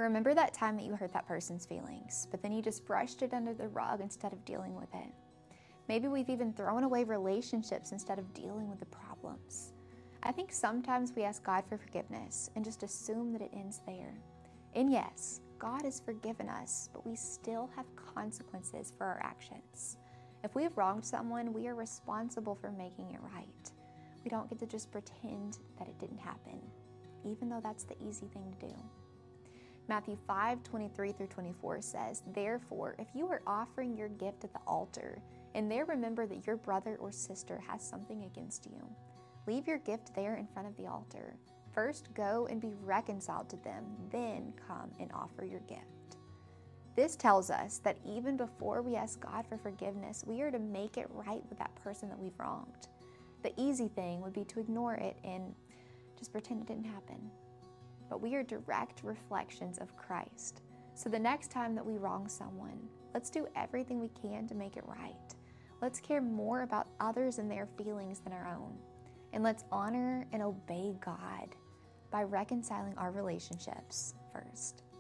Remember that time that you hurt that person's feelings, but then you just brushed it under the rug instead of dealing with it. Maybe we've even thrown away relationships instead of dealing with the problems. I think sometimes we ask God for forgiveness and just assume that it ends there. And yes, God has forgiven us, but we still have consequences for our actions. If we have wronged someone, we are responsible for making it right. We don't get to just pretend that it didn't happen, even though that's the easy thing to do. Matthew 5:23-24 says, "Therefore, if you are offering your gift at the altar, and there remember that your brother or sister has something against you, leave your gift there in front of the altar. First go and be reconciled to them, then come and offer your gift." This tells us that even before we ask God for forgiveness, we are to make it right with that person that we've wronged. The easy thing would be to ignore it and just pretend it didn't happen. But we are direct reflections of Christ. So the next time that we wrong someone, let's do everything we can to make it right. Let's care more about others and their feelings than our own. And let's honor and obey God by reconciling our relationships first.